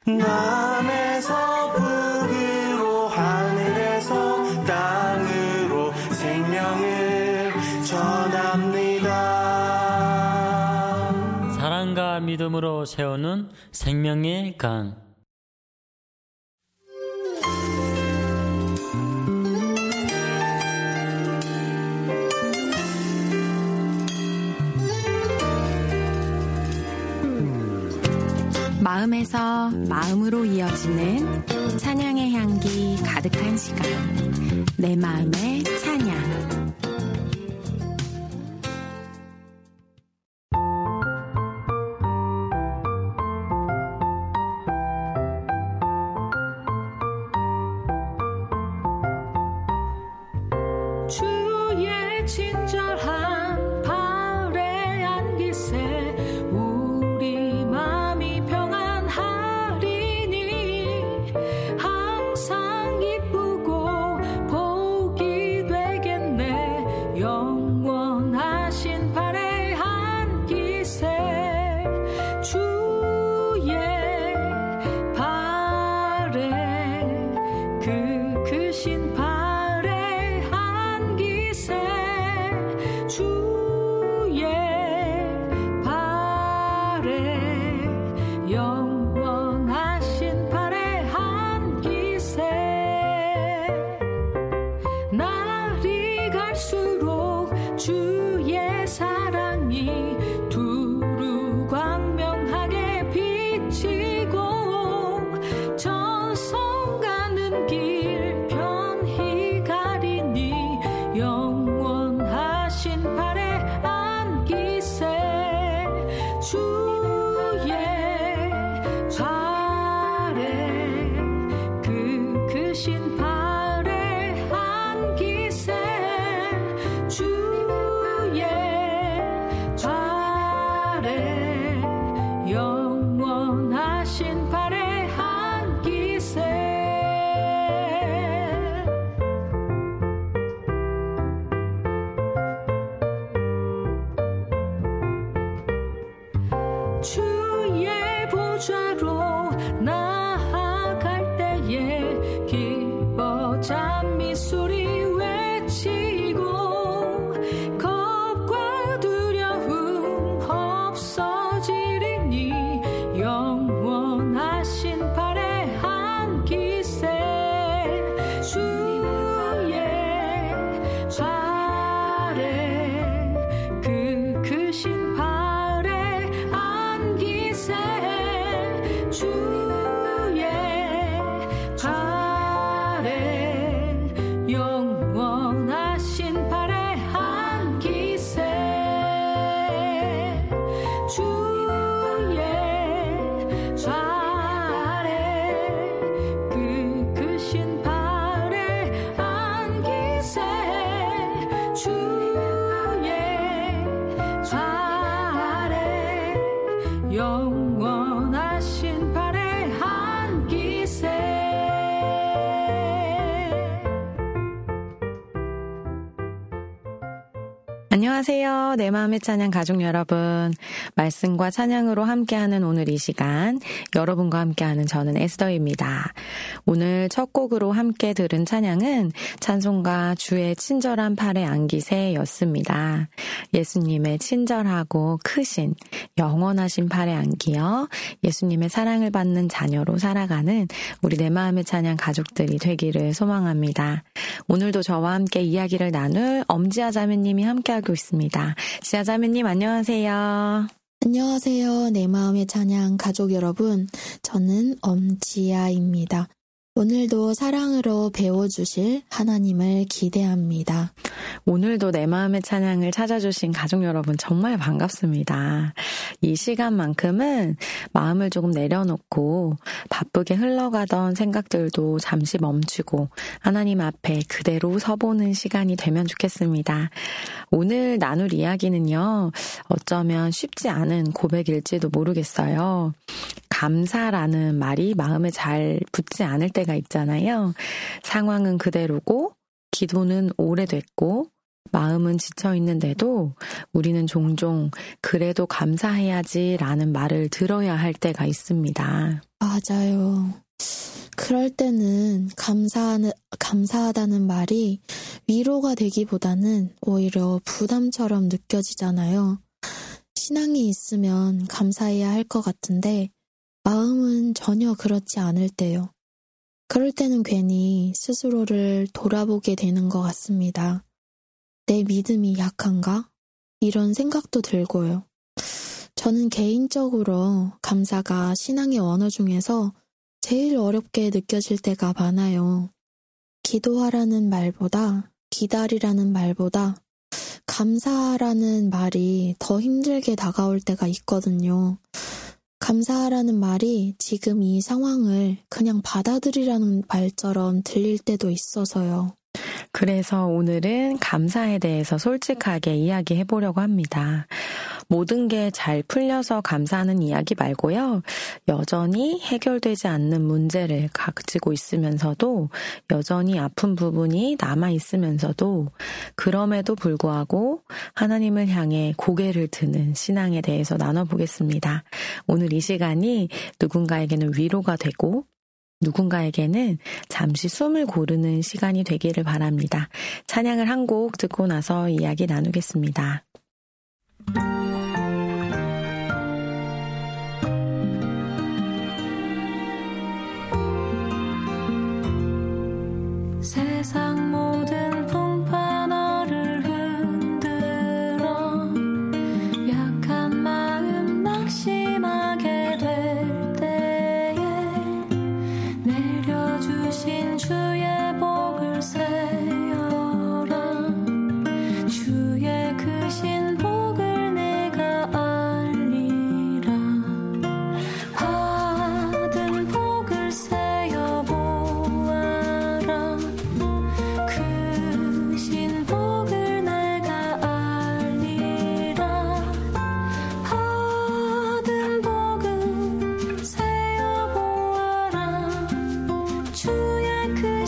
남에서 북으로 하늘에서 땅으로 생명을 전합니다. 사랑과 믿음으로 세우는 생명의 강. 마음에서 마음으로 이어지는 찬양의 향기 가득한 시간, 내 마음의 찬양. 주의 친절한 발에 안기세 우리 맘이 평안하리니 항상 기쁘고 복이 되겠네. 영원하신 발에 안기세 주의 발에 그 크신 발 주의 발에 영원하신 발에 안기세. 날이 갈수록 주의 사랑이 두루 광명하게 비치고 전성 가는 길 편히 가리니 영원하신 발에 안기세 주의 발에 그 크신 발에 안기세 주의 발에 영원하신 발에 안기세. 주의 보좌로 나아갈 때에 기뻐 찬미소리 외치고 겁과 두려움 없어지리니 영원하신 발에 안기세 주의 발에 그 크신 발에 안기세 주의 발에 영원하신 발에 안기세 주의 발에 그 크신 발에 안기세 주의 발에 영원하신 발에 안기세. 안녕하세요. 내 마음의 찬양 가족 여러분. 말씀과 찬양으로 함께하는 오늘 이 시간, 여러분과 함께하는 저는 에스더입니다. 오늘 첫 곡으로 함께 들은 찬양은 찬송가 주의 친절한 팔에 안기세였습니다. 예수님의 친절하고 크신 영원하신 팔에 안기어 예수님의 사랑을 받는 자녀로 살아가는 우리 내 마음의 찬양 가족들이 되기를 소망합니다. 오늘도 저와 함께 이야기를 나눌 엄지아 자매님이 함께하고 있습니다. 지아 자매님 안녕하세요. 안녕하세요. 내 마음의 찬양 가족 여러분. 저는 엄지아입니다. 오늘도 사랑으로 배워주실 하나님을 기대합니다. 오늘도 내 마음의 찬양을 찾아주신 가족 여러분 정말 반갑습니다. 이 시간만큼은 마음을 조금 내려놓고 바쁘게 흘러가던 생각들도 잠시 멈추고 하나님 앞에 그대로 서보는 시간이 되면 좋겠습니다. 오늘 나눌 이야기는요, 어쩌면 쉽지 않은 고백일지도 모르겠어요. 감사라는 말이 마음에 잘 붙지 않을 때가 있잖아요. 상황은 그대로고 기도는 오래됐고 마음은 지쳐 있는데도 우리는 종종 그래도 감사해야지 라는 말을 들어야 할 때가 있습니다. 맞아요. 그럴 때는 감사하다는 말이 위로가 되기보다는 오히려 부담처럼 느껴지잖아요. 신앙이 있으면 감사해야 할 것 같은데 마음은 전혀 그렇지 않을 때요. 그럴 때는 괜히 스스로를 돌아보게 되는 것 같습니다. 내 믿음이 약한가? 이런 생각도 들고요. 저는 개인적으로 감사가 신앙의 언어 중에서 제일 어렵게 느껴질 때가 많아요. 기도하라는 말보다, 기다리라는 말보다 감사라는 말이 더 힘들게 다가올 때가 있거든요. 감사하라는 말이 지금 이 상황을 그냥 받아들이라는 말처럼 들릴 때도 있어서요. 그래서 오늘은 감사에 대해서 솔직하게 이야기해 보려고 합니다. 모든 게 잘 풀려서 감사하는 이야기 말고요. 여전히 해결되지 않는 문제를 가지고 있으면서도 여전히 아픈 부분이 남아 있으면서도 그럼에도 불구하고 하나님을 향해 고개를 드는 신앙에 대해서 나눠보겠습니다. 오늘 이 시간이 누군가에게는 위로가 되고 누군가에게는 잠시 숨을 고르는 시간이 되기를 바랍니다. 찬양을 한 곡 듣고 나서 이야기 나누겠습니다. 세상 모든 풍파너를 흔들어 약한 마음 낙심하게 될 때에 내려주신 주의 복을 세어라. 주의 크신 복을 내가 알리라. 받은 복을 세어 보아라. 크신 복을 내가 알리라. 받은 복을 세어 보아라. 주의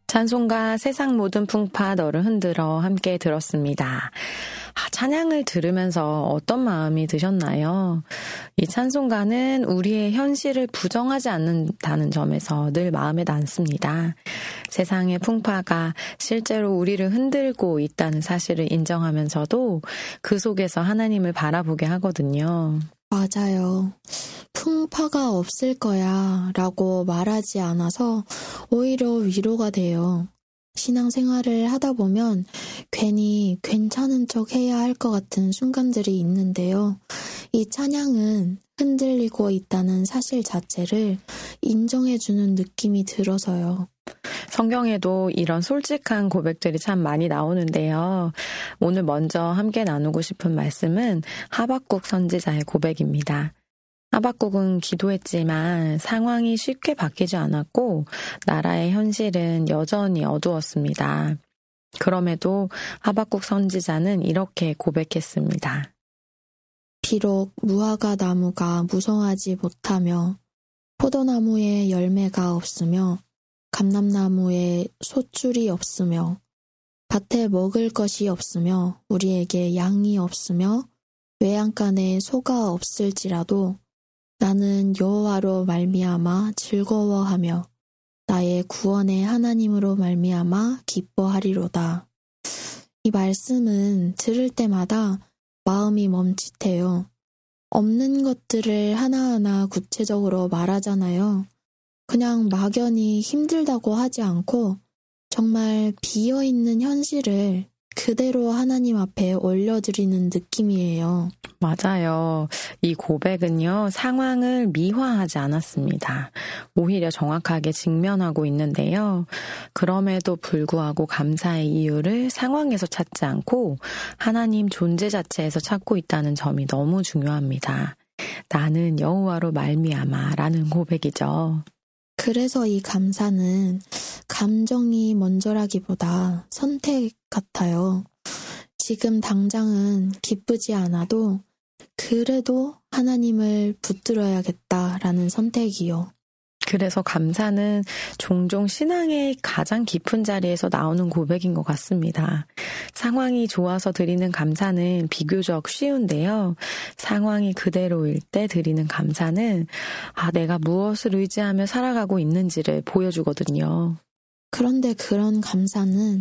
찬송가 세상 모든 풍파 너를 흔들어 함께 들었습니다. 찬양을 들으면서 어떤 마음이 드셨나요? 이 찬송가는 우리의 현실을 부정하지 않는다는 점에서 늘 마음에 남습니다. 세상의 풍파가 실제로 우리를 흔들고 있다는 사실을 인정하면서도 그 속에서 하나님을 바라보게 하거든요. 맞아요. 풍파가 없을 거야 라고 말하지 않아서 오히려 위로가 돼요. 신앙생활을 하다 보면 괜히 괜찮은 척 해야 할 것 같은 순간들이 있는데요. 이 찬양은 흔들리고 있다는 사실 자체를 인정해주는 느낌이 들어서요. 성경에도 이런 솔직한 고백들이 참 많이 나오는데요. 오늘 먼저 함께 나누고 싶은 말씀은 하박국 선지자의 고백입니다. 하박국은 기도했지만 상황이 쉽게 바뀌지 않았고 나라의 현실은 여전히 어두웠습니다. 그럼에도 하박국 선지자는 이렇게 고백했습니다. 비록 무화과 나무가 무성하지 못하며 포도나무에 열매가 없으며 감람나무에 솥줄이 없으며 밭에 먹을 것이 없으며 우리에게 양이 없으며 외양간에 소가 없을지라도 나는 여호와로 말미암아 즐거워하며 나의 구원의 하나님으로 말미암아 기뻐하리로다. 이 말씀은 들을 때마다 마음이 멈칫해요. 없는 것들을 하나하나 구체적으로 말하잖아요. 그냥 막연히 힘들다고 하지 않고 정말 비어있는 현실을 그대로 하나님 앞에 올려드리는 느낌이에요. 맞아요. 이 고백은요, 상황을 미화하지 않았습니다. 오히려 정확하게 직면하고 있는데요. 그럼에도 불구하고 감사의 이유를 상황에서 찾지 않고 하나님 존재 자체에서 찾고 있다는 점이 너무 중요합니다. 나는 여호와로 말미암아 라는 고백이죠. 그래서 이 감사는 감정이 먼저라기보다 선택 같아요. 지금 당장은 기쁘지 않아도 그래도 하나님을 붙들어야겠다라는 선택이요. 그래서 감사는 종종 신앙의 가장 깊은 자리에서 나오는 고백인 것 같습니다. 상황이 좋아서 드리는 감사는 비교적 쉬운데요. 상황이 그대로일 때 드리는 감사는 내가 무엇을 의지하며 살아가고 있는지를 보여주거든요. 그런데 그런 감사는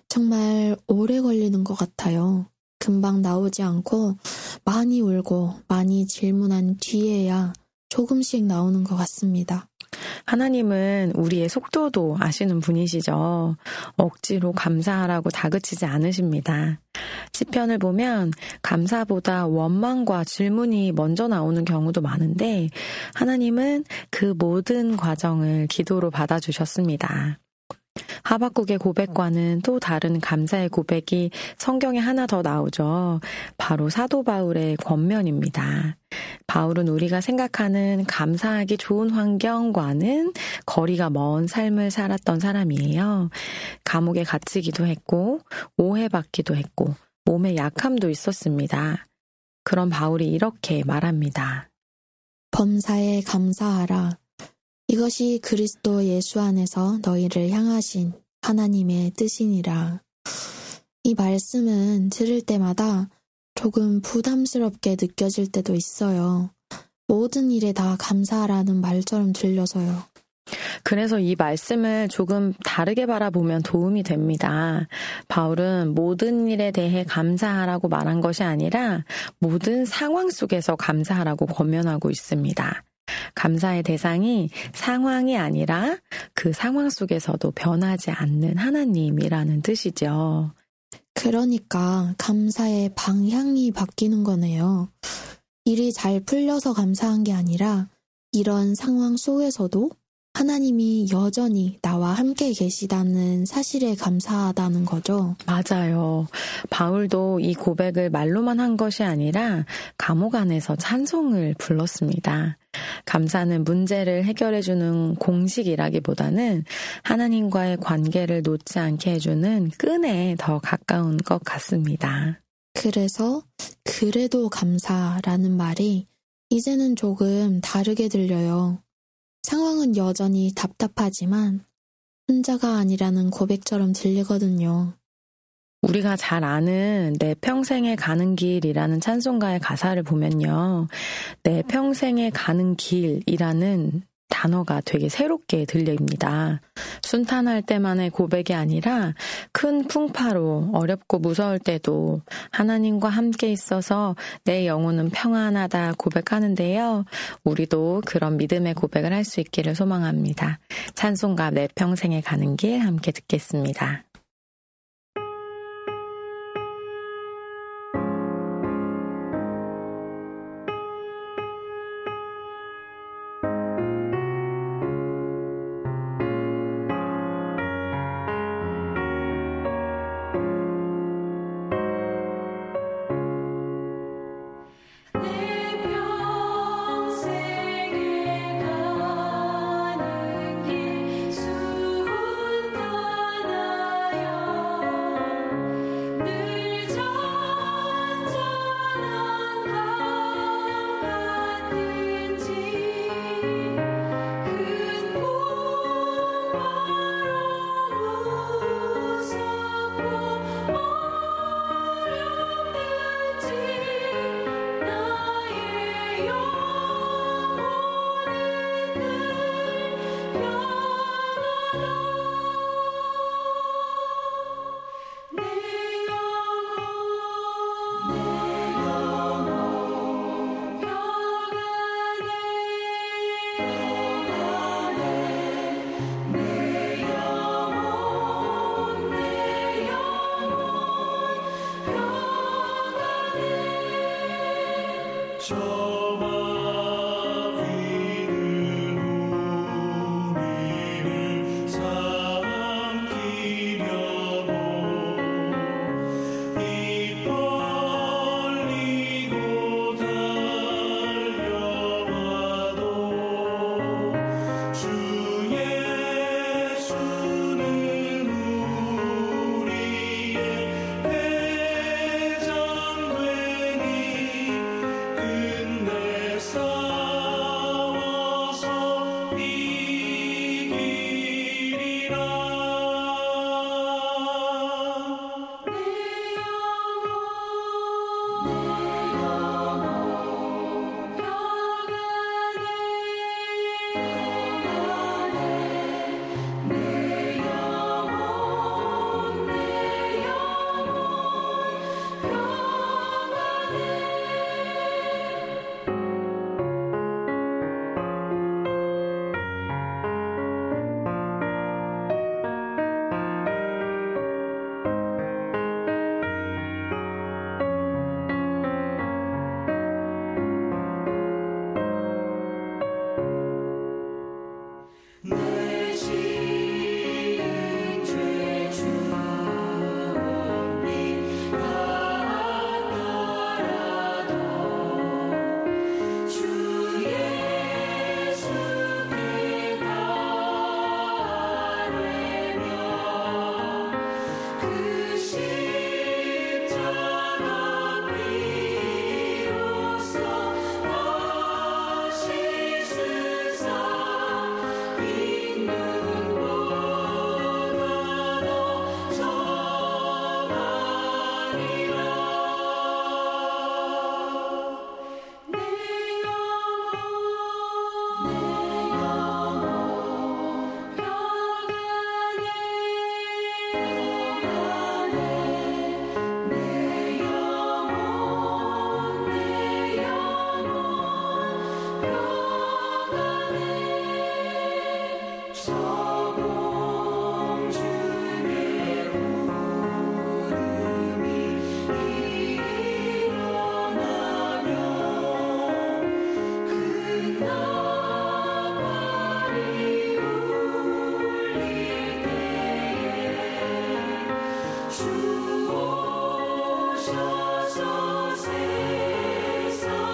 정말 오래 걸리는 것 같아요. 금방 나오지 않고 많이 울고 많이 질문한 뒤에야 조금씩 나오는 것 같습니다. 하나님은 우리의 속도도 아시는 분이시죠. 억지로 감사하라고 다그치지 않으십니다. 시편을 보면 감사보다 원망과 질문이 먼저 나오는 경우도 많은데 하나님은 그 모든 과정을 기도로 받아주셨습니다. 하박국의 고백과는 또 다른 감사의 고백이 성경에 하나 더 나오죠. 바로 사도 바울의 권면입니다. 바울은 우리가 생각하는 감사하기 좋은 환경과는 거리가 먼 삶을 살았던 사람이에요. 감옥에 갇히기도 했고 오해받기도 했고 몸에 약함도 있었습니다. 그런 바울이 이렇게 말합니다. 범사에 감사하라. 이것이 그리스도 예수 안에서 너희를 향하신 하나님의 뜻이니라. 이 말씀은 들을 때마다 조금 부담스럽게 느껴질 때도 있어요. 모든 일에 다 감사하라는 말처럼 들려서요. 그래서 이 말씀을 조금 다르게 바라보면 도움이 됩니다. 바울은 모든 일에 대해 감사하라고 말한 것이 아니라 모든 상황 속에서 감사하라고 권면하고 있습니다. 감사의 대상이 상황이 아니라 그 상황 속에서도 변하지 않는 하나님이라는 뜻이죠. 그러니까 감사의 방향이 바뀌는 거네요. 일이 잘 풀려서 감사한 게 아니라 이런 상황 속에서도 하나님이 여전히 나와 함께 계시다는 사실에 감사하다는 거죠. 맞아요. 바울도 이 고백을 말로만 한 것이 아니라 감옥 안에서 찬송을 불렀습니다. 감사는 문제를 해결해주는 공식이라기보다는 하나님과의 관계를 놓지 않게 해주는 끈에 더 가까운 것 같습니다. 그래서 그래도 감사라는 말이 이제는 조금 다르게 들려요. 상황은 여전히 답답하지만 혼자가 아니라는 고백처럼 들리거든요. 우리가 잘 아는 내 평생에 가는 길이라는 찬송가의 가사를 보면요. 내 평생에 가는 길이라는 단어가 되게 새롭게 들립니다. 순탄할 때만의 고백이 아니라 큰 풍파로 어렵고 무서울 때도 하나님과 함께 있어서 내 영혼은 평안하다 고백하는데요. 우리도 그런 믿음의 고백을 할 수 있기를 소망합니다. 찬송가 내 평생에 가는 길 함께 듣겠습니다.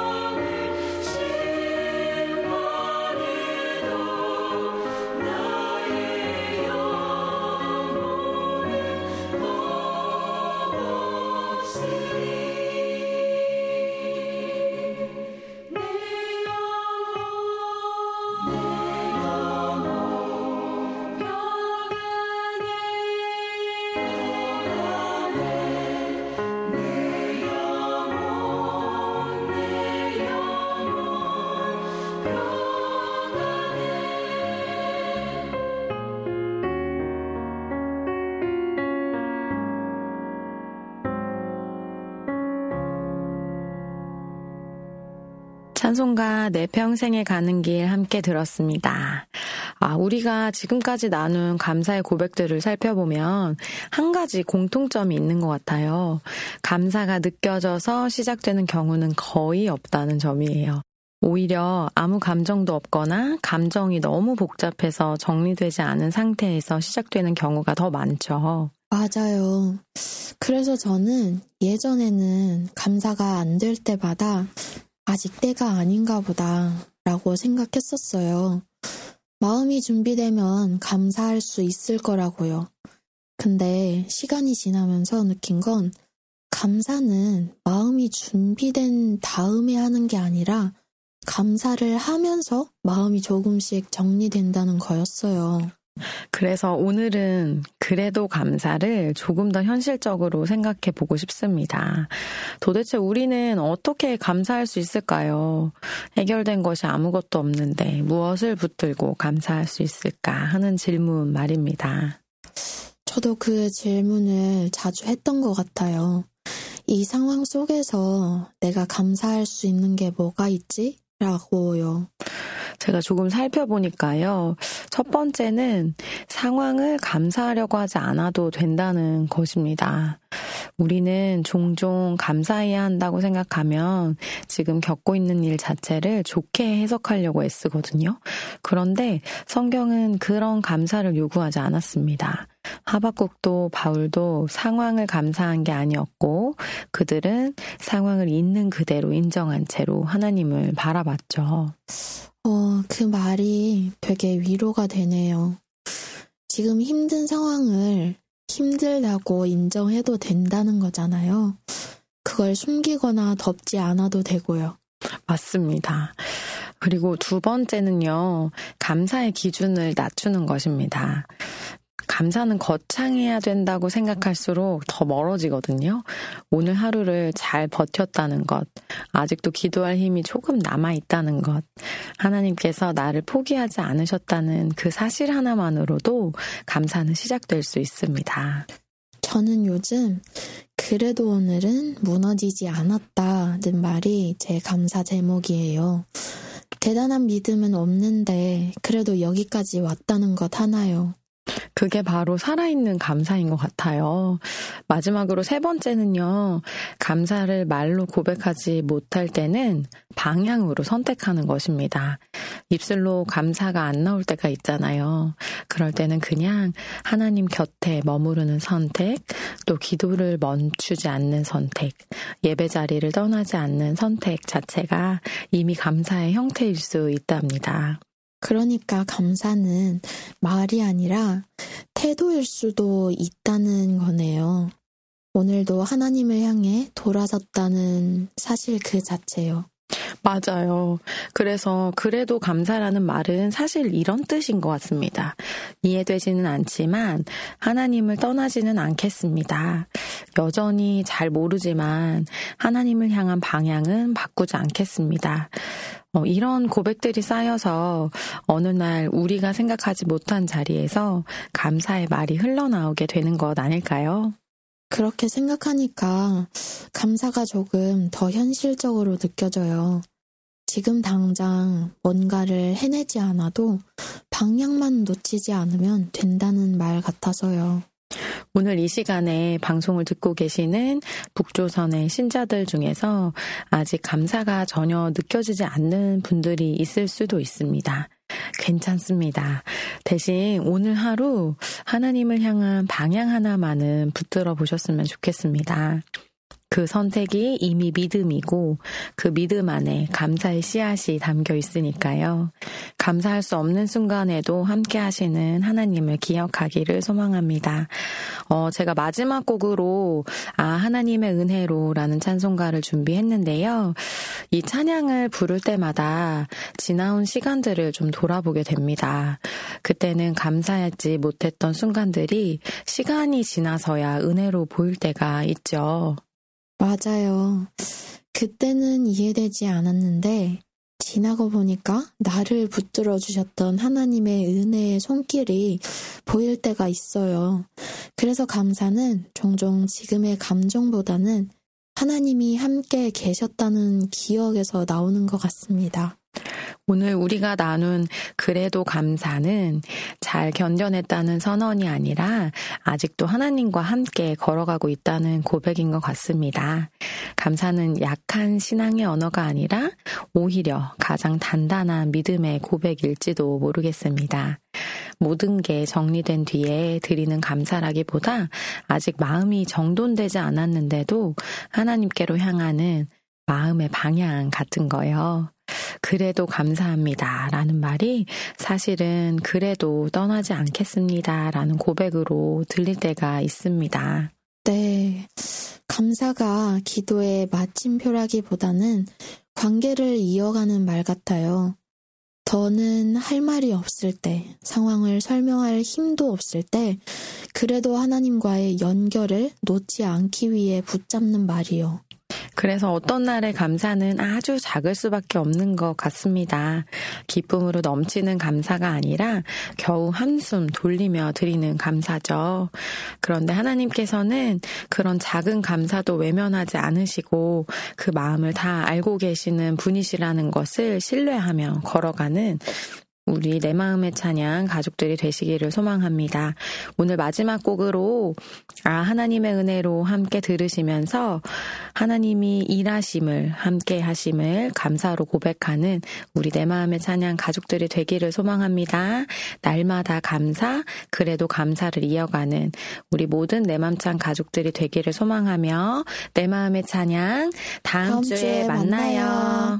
세상을 심판해도 찬송가 내 평생에 가는 길 함께 들었습니다. 우리가 지금까지 나눈 감사의 고백들을 살펴보면 한 가지 공통점이 있는 것 같아요. 감사가 느껴져서 시작되는 경우는 거의 없다는 점이에요. 오히려 아무 감정도 없거나 감정이 너무 복잡해서 정리되지 않은 상태에서 시작되는 경우가 더 많죠. 맞아요. 그래서 저는 예전에는 감사가 안 될 때마다 아직 때가 아닌가 보다 라고 생각했었어요. 마음이 준비되면 감사할 수 있을 거라고요. 근데 시간이 지나면서 느낀 건 감사는 마음이 준비된 다음에 하는 게 아니라 감사를 하면서 마음이 조금씩 정리된다는 거였어요. 그래서 오늘은 그래도 감사를 조금 더 현실적으로 생각해 보고 싶습니다. 도대체 우리는 어떻게 감사할 수 있을까요? 해결된 것이 아무것도 없는데 무엇을 붙들고 감사할 수 있을까 하는 질문 말입니다. 저도 그 질문을 자주 했던 것 같아요. 이 상황 속에서 내가 감사할 수 있는 게 뭐가 있지? 라고요. 제가 조금 살펴보니까요. 첫 번째는 상황을 감사하려고 하지 않아도 된다는 것입니다. 우리는 종종 감사해야 한다고 생각하면 지금 겪고 있는 일 자체를 좋게 해석하려고 애쓰거든요. 그런데 성경은 그런 감사를 요구하지 않았습니다. 하박국도 바울도 상황을 감사한 게 아니었고 그들은 상황을 있는 그대로 인정한 채로 하나님을 바라봤죠. 그 말이 되게 위로가 되네요. 지금 힘든 상황을 힘들다고 인정해도 된다는 거잖아요. 그걸 숨기거나 덮지 않아도 되고요. 맞습니다. 그리고 두 번째는요, 감사의 기준을 낮추는 것입니다. 감사는 거창해야 된다고 생각할수록 더 멀어지거든요. 오늘 하루를 잘 버텼다는 것, 아직도 기도할 힘이 조금 남아있다는 것, 하나님께서 나를 포기하지 않으셨다는 그 사실 하나만으로도 감사는 시작될 수 있습니다. 저는 요즘 그래도 오늘은 무너지지 않았다는 말이 제 감사 제목이에요. 대단한 믿음은 없는데 그래도 여기까지 왔다는 것 하나요. 그게 바로 살아있는 감사인 것 같아요. 마지막으로 세 번째는요, 감사를 말로 고백하지 못할 때는 방향으로 선택하는 것입니다. 입술로 감사가 안 나올 때가 있잖아요. 그럴 때는 그냥 하나님 곁에 머무르는 선택, 또 기도를 멈추지 않는 선택, 예배 자리를 떠나지 않는 선택 자체가 이미 감사의 형태일 수 있답니다. 그러니까 감사는 말이 아니라 태도일 수도 있다는 거네요. 오늘도 하나님을 향해 돌아섰다는 사실 그 자체요. 맞아요. 그래서 그래도 감사라는 말은 사실 이런 뜻인 것 같습니다. 이해되지는 않지만 하나님을 떠나지는 않겠습니다. 여전히 잘 모르지만 하나님을 향한 방향은 바꾸지 않겠습니다. 이런 고백들이 쌓여서 어느 날 우리가 생각하지 못한 자리에서 감사의 말이 흘러나오게 되는 것 아닐까요? 그렇게 생각하니까 감사가 조금 더 현실적으로 느껴져요. 지금 당장 뭔가를 해내지 않아도 방향만 놓치지 않으면 된다는 말 같아서요. 오늘 이 시간에 방송을 듣고 계시는 북조선의 신자들 중에서 아직 감사가 전혀 느껴지지 않는 분들이 있을 수도 있습니다. 괜찮습니다. 대신 오늘 하루 하나님을 향한 방향 하나만은 붙들어 보셨으면 좋겠습니다. 그 선택이 이미 믿음이고 그 믿음 안에 감사의 씨앗이 담겨 있으니까요. 감사할 수 없는 순간에도 함께 하시는 하나님을 기억하기를 소망합니다. 제가 마지막 곡으로 하나님의 은혜로라는 찬송가를 준비했는데요. 이 찬양을 부를 때마다 지나온 시간들을 좀 돌아보게 됩니다. 그때는 감사하지 못했던 순간들이 시간이 지나서야 은혜로 보일 때가 있죠. 맞아요. 그때는 이해되지 않았는데 지나고 보니까 나를 붙들어 주셨던 하나님의 은혜의 손길이 보일 때가 있어요. 그래서 감사는 종종 지금의 감정보다는 하나님이 함께 계셨다는 기억에서 나오는 것 같습니다. 오늘 우리가 나눈 그래도 감사는 잘 견뎌냈다는 선언이 아니라 아직도 하나님과 함께 걸어가고 있다는 고백인 것 같습니다. 감사는 약한 신앙의 언어가 아니라 오히려 가장 단단한 믿음의 고백일지도 모르겠습니다. 모든 게 정리된 뒤에 드리는 감사라기보다 아직 마음이 정돈되지 않았는데도 하나님께로 향하는 마음의 방향 같은 거요. 그래도 감사합니다 라는 말이 사실은 그래도 떠나지 않겠습니다 라는 고백으로 들릴 때가 있습니다. 네, 감사가 기도의 마침표라기보다는 관계를 이어가는 말 같아요. 더는 할 말이 없을 때, 상황을 설명할 힘도 없을 때, 그래도 하나님과의 연결을 놓지 않기 위해 붙잡는 말이요. 그래서 어떤 날의 감사는 아주 작을 수밖에 없는 것 같습니다. 기쁨으로 넘치는 감사가 아니라 겨우 한숨 돌리며 드리는 감사죠. 그런데 하나님께서는 그런 작은 감사도 외면하지 않으시고 그 마음을 다 알고 계시는 분이시라는 것을 신뢰하며 걸어가는 우리 내 마음의 찬양 가족들이 되시기를 소망합니다. 오늘 마지막 곡으로 하나님의 은혜로 함께 들으시면서 하나님이 일하심을 함께 하심을 감사로 고백하는 우리 내 마음의 찬양 가족들이 되기를 소망합니다. 날마다 감사, 그래도 감사를 이어가는 우리 모든 내 맘찬 가족들이 되기를 소망하며 내 마음의 찬양 다음 주에 만나요.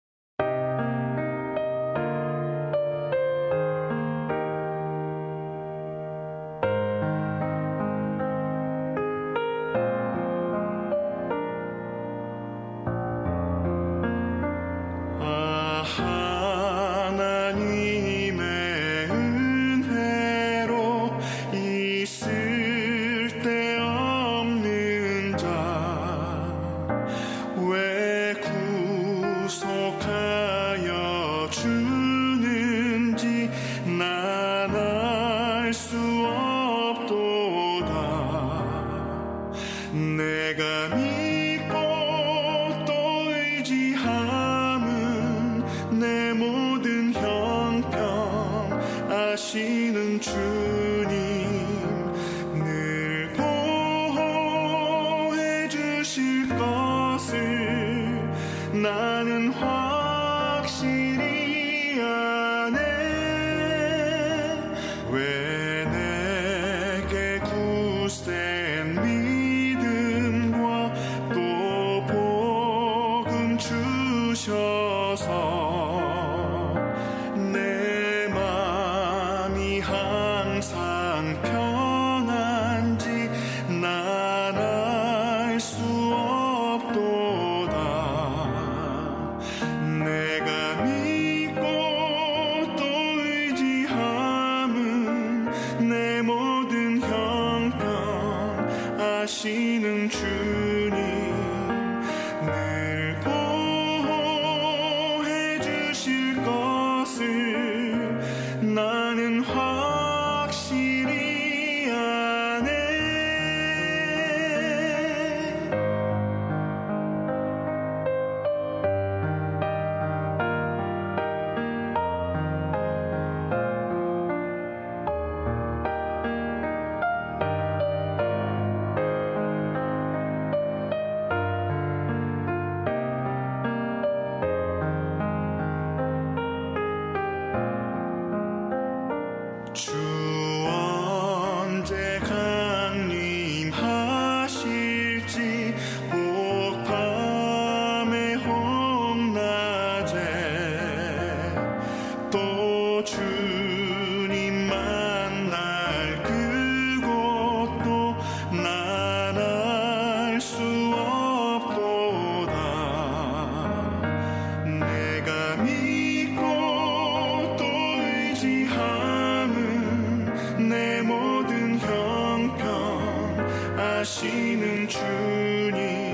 하시는 주님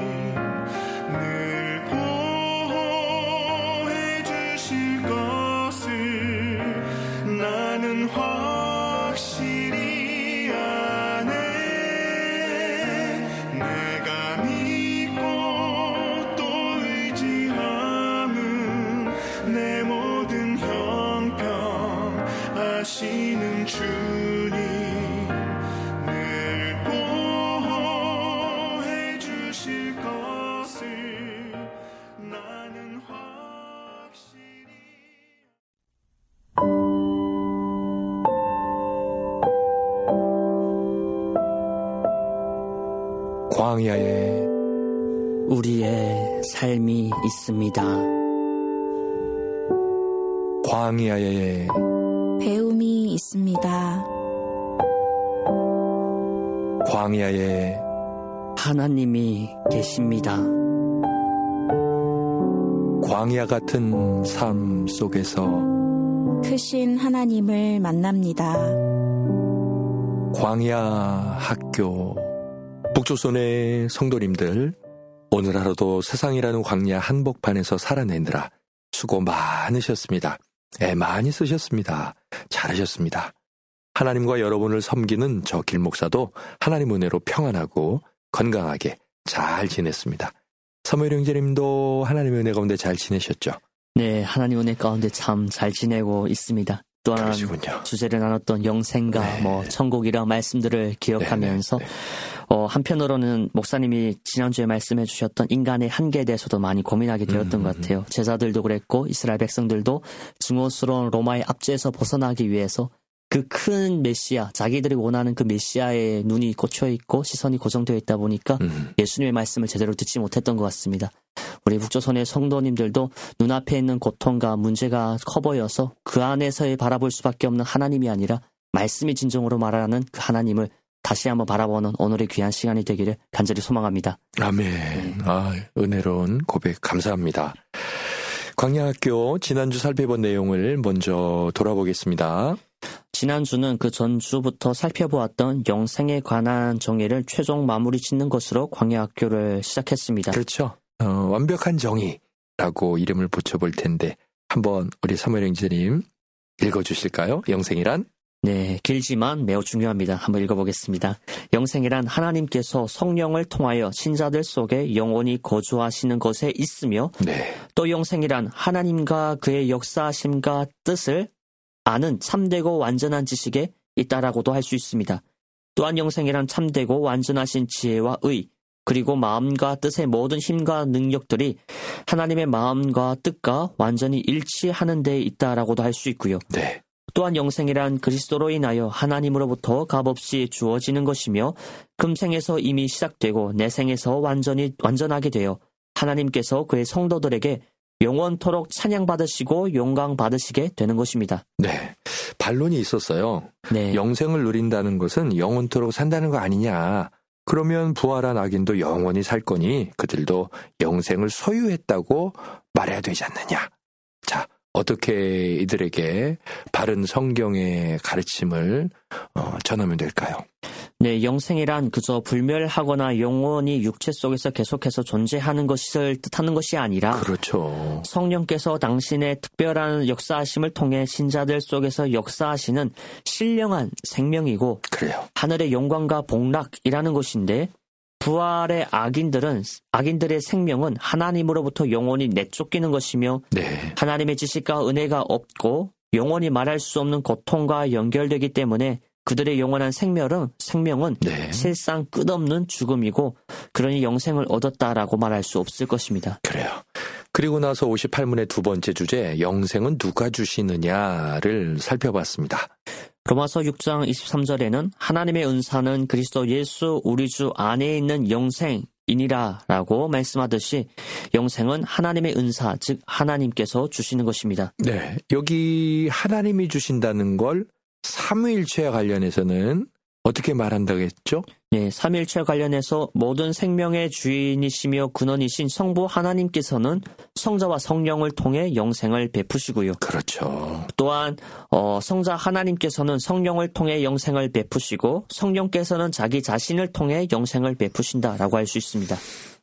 늘 보호해 주실 것을 나는 확실히 아네. 내가 믿고 하시는 주님 늘 보호해 주실 것을 나는 확실히 광야에 우리의 삶이 있습니다. 광야에 배움이 있습니다. 광야에 하나님이 계십니다. 광야 같은 삶 속에서 크신 하나님을 만납니다. 광야 학교 북조선의 성도님들, 오늘 하루도 세상이라는 광야 한복판에서 살아내느라 수고 많으셨습니다. 애 많이 쓰셨습니다. 잘하셨습니다. 하나님과 여러분을 섬기는 저 길목사도 하나님 은혜로 평안하고 건강하게 잘 지냈습니다. 사무엘 형제님도 하나님의 은혜 가운데 잘 지내셨죠? 네, 하나님 은혜 가운데 참 잘 지내고 있습니다. 또한 그러시군요. 주제를 나눴던 영생과 네. 천국이란 말씀들을 기억하면서 네. 한편으로는 목사님이 지난주에 말씀해 주셨던 인간의 한계에 대해서도 많이 고민하게 되었던 것 같아요. 제자들도 그랬고 이스라엘 백성들도 증오스러운 로마의 압제에서 벗어나기 위해서 그 큰 메시아, 자기들이 원하는 그 메시아의 눈이 꽂혀 있고 시선이 고정되어 있다 보니까 예수님의 말씀을 제대로 듣지 못했던 것 같습니다. 우리 북조선의 성도님들도 눈앞에 있는 고통과 문제가 커 보여서 그 안에서 바라볼 수밖에 없는 하나님이 아니라 말씀이 진정으로 말하는 그 하나님을 다시 한번 바라보는 오늘의 귀한 시간이 되기를 간절히 소망합니다. 아멘. 은혜로운 고백 감사합니다. 광야학교 지난주 살펴본 내용을 먼저 돌아보겠습니다. 지난주는 그 전주부터 살펴보았던 영생에 관한 정의를 최종 마무리 짓는 것으로 광야학교를 시작했습니다. 그렇죠. 완벽한 정의라고 이름을 붙여볼 텐데 한번 우리 사무엘 형제님 읽어주실까요? 영생이란? 네, 길지만 매우 중요합니다. 한번 읽어보겠습니다. 영생이란 하나님께서 성령을 통하여 신자들 속에 영원히 거주하시는 것에 있으며 네. 또 영생이란 하나님과 그의 역사하심과 뜻을 아는 참되고 완전한 지식에 있다라고도 할 수 있습니다. 또한 영생이란 참되고 완전하신 지혜와 의, 그리고 마음과 뜻의 모든 힘과 능력들이 하나님의 마음과 뜻과 완전히 일치하는 데에 있다라고도 할 수 있고요. 네. 또한 영생이란 그리스도로 인하여 하나님으로부터 값없이 주어지는 것이며 금생에서 이미 시작되고 내생에서 완전하게 되어 하나님께서 그의 성도들에게 영원토록 찬양받으시고 영광받으시게 되는 것입니다. 네. 반론이 있었어요. 네. 영생을 누린다는 것은 영원토록 산다는 거 아니냐. 그러면 부활한 악인도 영원히 살 거니 그들도 영생을 소유했다고 말해야 되지 않느냐. 자, 어떻게 이들에게 바른 성경의 가르침을 전하면 될까요? 네, 영생이란 그저 불멸하거나 영원히 육체 속에서 계속해서 존재하는 것을 뜻하는 것이 아니라 그렇죠. 성령께서 당신의 특별한 역사하심을 통해 신자들 속에서 역사하시는 신령한 생명이고 그래요. 하늘의 영광과 복락이라는 것인데 부활의 악인들의 생명은 하나님으로부터 영원히 내쫓기는 것이며 네. 하나님의 지식과 은혜가 없고 영원히 말할 수 없는 고통과 연결되기 때문에 그들의 영원한 생명은 네. 실상 끝없는 죽음이고 그러니 영생을 얻었다라고 말할 수 없을 것입니다. 그래요. 그리고 나서 58문의 두 번째 주제 영생은 누가 주시느냐를 살펴봤습니다. 로마서 6장 23절에는 하나님의 은사는 그리스도 예수 우리 주 안에 있는 영생이니라 라고 말씀하듯이 영생은 하나님의 은사, 즉 하나님께서 주시는 것입니다. 네, 여기 하나님이 주신다는 걸 삼위일체와 관련해서는 어떻게 말한다고 했죠? 네, 삼위일체 관련해서 모든 생명의 주인이시며 근원이신 성부 하나님께서는 성자와 성령을 통해 영생을 베푸시고요. 그렇죠. 또한 성자 하나님께서는 성령을 통해 영생을 베푸시고 성령께서는 자기 자신을 통해 영생을 베푸신다라고 할 수 있습니다.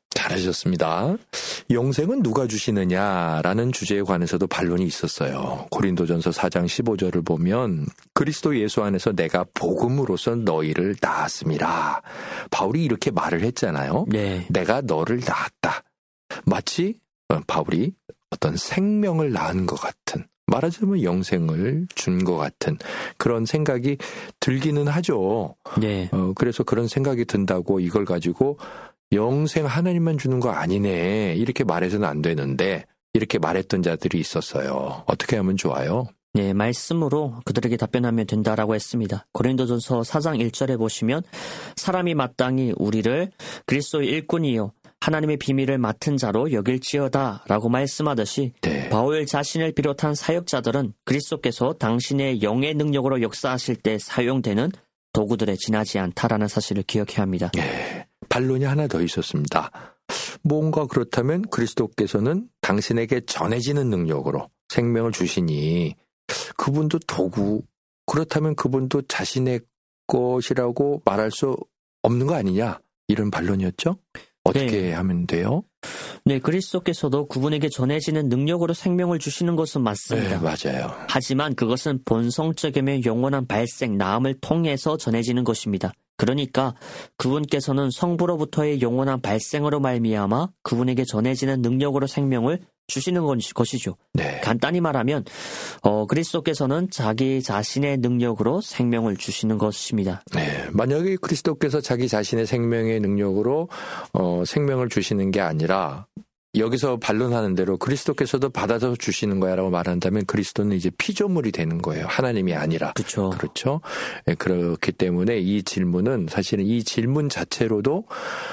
잘하셨습니다. 영생은 누가 주시느냐라는 주제에 관해서도 반론이 있었어요. 고린도전서 4장 15절을 보면 그리스도 예수 안에서 내가 복음으로서 너희를 낳았음이라. 바울이 이렇게 말을 했잖아요. 네. 내가 너를 낳았다. 마치 바울이 어떤 생명을 낳은 것 같은 말하자면 영생을 준 것 같은 그런 생각이 들기는 하죠. 네. 그래서 그런 생각이 든다고 이걸 가지고 영생 하나님만 주는 거 아니네 이렇게 말해서는 안 되는데 이렇게 말했던 자들이 있었어요. 어떻게 하면 좋아요? 네, 말씀으로 그들에게 답변하면 된다라고 했습니다. 고린도전서 4장 1절에 보시면 사람이 마땅히 우리를 그리스도의 일꾼이요 하나님의 비밀을 맡은 자로 여길지어다 라고 말씀하듯이 네. 바울 자신을 비롯한 사역자들은 그리스도께서 당신의 영의 능력으로 역사하실 때 사용되는 도구들에 지나지 않다라는 사실을 기억해야 합니다. 네. 반론이 하나 더 있었습니다. 뭔가 그렇다면 그리스도께서는 당신에게 전해지는 능력으로 생명을 주시니 그분도 도구, 그렇다면 그분도 자신의 것이라고 말할 수 없는 거 아니냐? 이런 반론이었죠? 어떻게 하면 돼요? 네, 그리스도께서도 그분에게 전해지는 능력으로 생명을 주시는 것은 맞습니다. 네, 맞아요. 하지만 그것은 본성적이며 영원한 발생, 나음을 통해서 전해지는 것입니다. 그러니까 그분께서는 성부로부터의 영원한 발생으로 말미암아 그분에게 전해지는 능력으로 생명을 주시는 것이죠. 네. 간단히 말하면 그리스도께서는 자기 자신의 능력으로 생명을 주시는 것입니다. 네, 만약에 그리스도께서 자기 자신의 생명의 능력으로 생명을 주시는 게 아니라 여기서 반론하는 대로 그리스도께서도 받아서 주시는 거야라고 말한다면 그리스도는 이제 피조물이 되는 거예요. 하나님이 아니라. 그렇죠. 그렇죠. 네, 그렇기 때문에 이 질문은 사실은 이 질문 자체로도